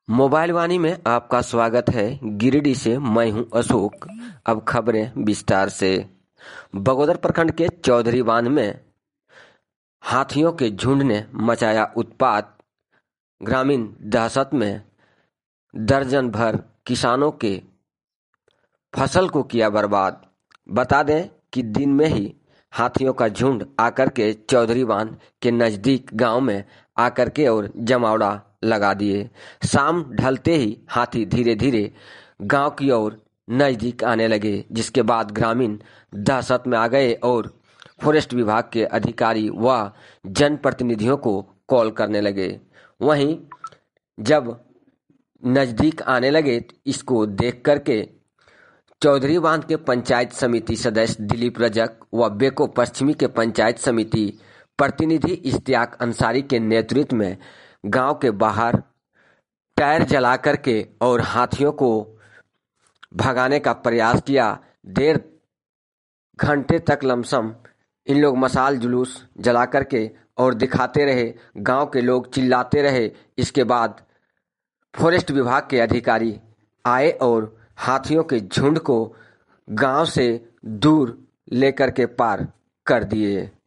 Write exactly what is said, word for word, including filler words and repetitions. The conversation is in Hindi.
मोबाइल वाणी में आपका स्वागत है। गिरिडीह से मैं हूं अशोक। अब खबरें विस्तार से। बगोदर प्रखंड के चौधरी बांध में हाथियों के झुंड ने मचाया उत्पात। ग्रामीण दहशत में दर्जन भर किसानों के फसल को किया बर्बाद। बता दें कि दिन में ही हाथियों का झुंड आकर के चौधरी बांध के नजदीक गांव में आकर के और जमावड़ा लगा दिए। शाम ढलते ही हाथी धीरे धीरे गांव की ओर नजदीक आने लगे, जिसके बाद ग्रामीण दहशत में आ गए और फॉरेस्ट विभाग के अधिकारी व जनप्रतिनिधियों को कॉल करने लगे। वहीं जब नजदीक आने लगे तो इसको देख करके चौधरी बांध के पंचायत समिति सदस्य दिलीप रजक व बेको पश्चिमी के पंचायत समिति प्रतिनिधि इश्तियाक अंसारी के नेतृत्व में गांव के बाहर टायर जला करके और हाथियों को भगाने का प्रयास किया। डेढ़ घंटे तक लमसम इन लोग मशाल जुलूस जला करके और दिखाते रहे। गांव के लोग चिल्लाते रहे। इसके बाद फॉरेस्ट विभाग के अधिकारी आए और हाथियों के झुंड को गांव से दूर लेकर के पार कर दिए।